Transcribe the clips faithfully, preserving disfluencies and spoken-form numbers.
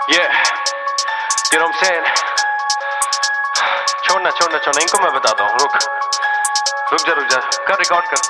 Yeah, you know what I'm saying? छोड़ना छोड़ना छोड़ना इनको मैं बताता हूँ। रुक रुक जा रुक जा कर रिकॉर्ड कर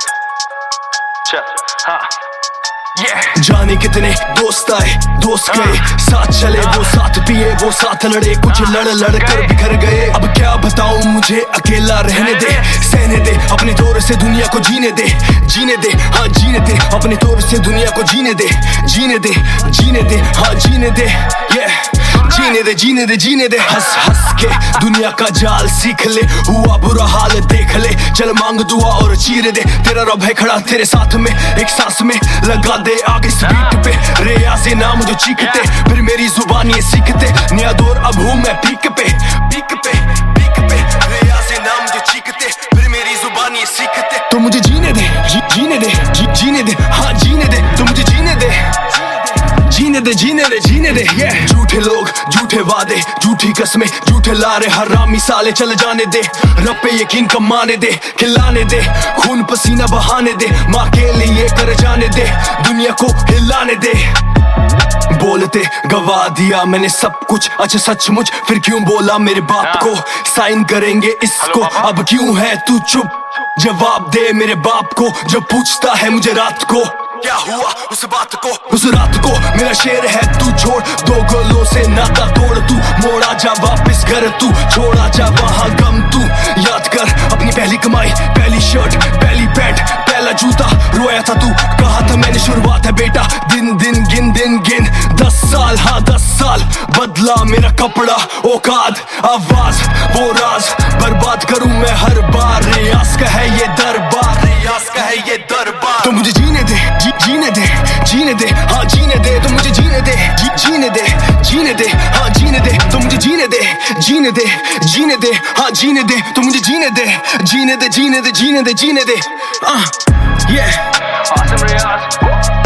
चल। हाँ Yeah. जाने कितने दोस्त आए दोस्त गए, साथ चले वो साथ पिए वो साथ लड़े, कुछ लड़ लड़ कर बिखर गए। अब क्या बताऊं मुझे अकेला रहने दे, सहने दे अपने दौर से दुनिया को जीने दे, जीने दे हाँ जीने दे अपने दौर से दुनिया को जीने दे, जीने दे जीने दे हाँ जीने दे। yeah. जीने दे जीने दे जीने दे हंस हंस के दुनिया का जाल सीख ले, हुआ बुरा हाल देख ले, चल मांग दुआ और चीर दे। तेरा रब है खड़ा तेरे साथ में, एक सांस में लगा दे आगे इस बीट पे, रियाज़े नाम जो चीखते फिर मेरी जुबान ये सीखते। नया दौर अब हूँ मैं पीक पे पीक पे पीक पे, रियाज़े नाम जो चीखते फिर मेरी जुबान ये सीखते। तो मुझे जीने दे जी, जीने दे जी, जीने दे हाँ जीने दे, तो मुझे जीने दे जीने दे जीने दे जीने दे। yeah. झूठे लोग झूठे वादे झूठी कस्में झूठे लारे हरामी साले, चल जाने दे रब पे यकीन कमाने दे, खिलाने दे खून पसीना बहाने दे, माँ के लिए कर जाने दे दुनिया को हिलाने दे। बोलते गवा दिया मैंने सब कुछ, अच्छा सचमुच फिर क्यों बोला मेरे बाप को, साइन करेंगे इसको अब क्यों है तू चुप, जवाब दे मेरे बाप को जो पूछता है मुझे रात को क्या हुआ उस बात को। उस रात को मेरा शेर है तू छोड़ दो गोलों से नाता तोड़, तू मोड़ा जा वापस घर तू छोड़ा जा वहाँ गम, तू याद कर अपनी पहली कमाई पहली शर्ट पहली पैंट पहला जूता, रोया था तू कहा था मैंने शुरुआत है बेटा, दिन दिन गिन दिन गिन दस साल हाँ दस साल बदला मेरा कपड़ा औकात आवाज वो राज बर्बाद करूं मैं हर बार, रियाज का है ये दरबार रियाज का है ये दरबार। तो मुझे जीने दे जी, जीने दे जीने दे हाँ जीने दे, तो मुझे जीने दे जी, जीने दे जीने दे हाँ जीने दे, तो मुझे जीने दे जीने दे जीने दे हाँ जीने दे, तो मुझे जीने दे जीने दे जीने दे जीने दे जीने दे। ah yeah awesome रियाज।